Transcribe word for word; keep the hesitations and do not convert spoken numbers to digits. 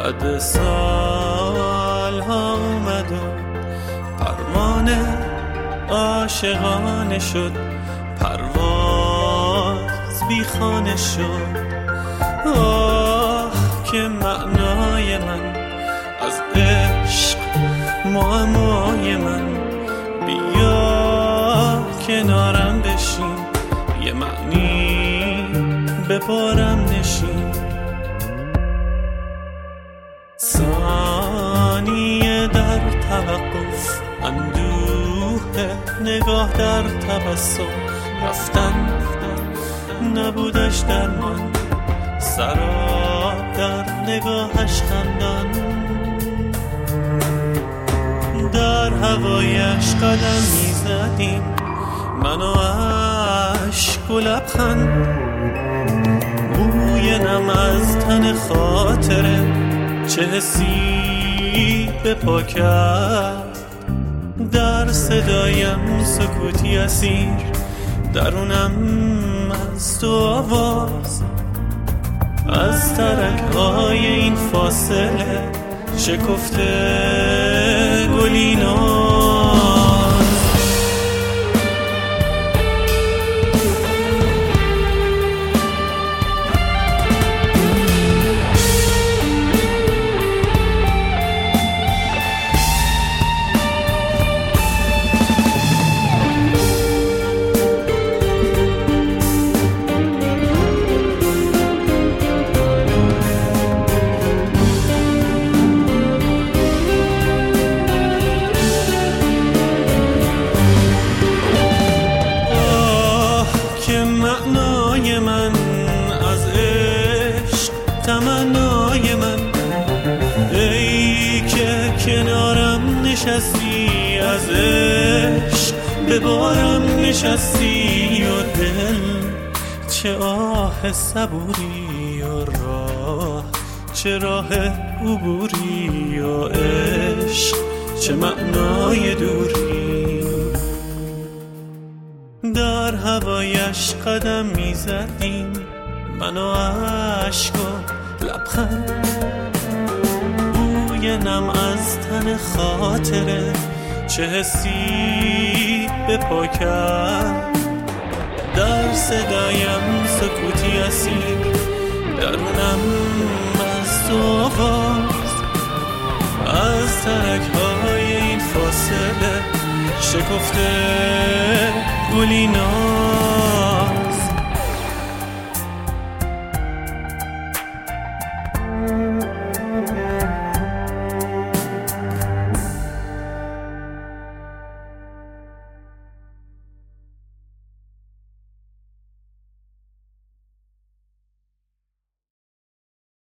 بعد سال ها اومد و پروانه عاشقانه شد، پرواز بی خانه شد. آه که معنای من از عشق، معمای من، بیا کنارم بشین، یه معنی بپارم نشین. ثانیه در توقف، اندوه نگاه در تبسم، رفتن نبودش در من، سراب در نگاهش خندان. در هوایش قدم میزدیم، من و عشق و لبخند، بوی نم از تن خاطره چه حسی به پا کرد. در صدایم سکوتی اسیر، درونم از تو آواز، از ترک‌های این فاصله شکفته گلی ناز. معنای من از عشق، تمنای من، ای که کنارم نشستی، از عشق به بارم نشستی. و دل چه آه صبوری، و راه چه راه عبوری، و عشق چه معنای دوری. در هوایش قدم میزدیم، من و عشق و لبخند، بوی نم از تن خاطره چه حسی به پا کرد. در صدایم سکوتی اسیر، درونم از تو آواز، از ترک‌های این فاصله شکفته گلی ناز.